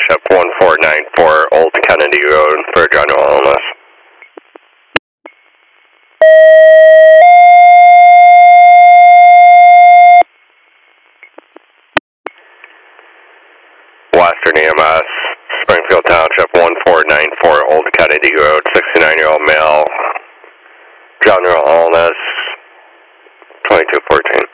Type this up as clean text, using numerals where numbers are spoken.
Township, 1494 Old Kennedy Road for general illness. Western EMS, Springfield Township, 1494 Old Kennedy Road, 69-year-old male, general illness, 2214.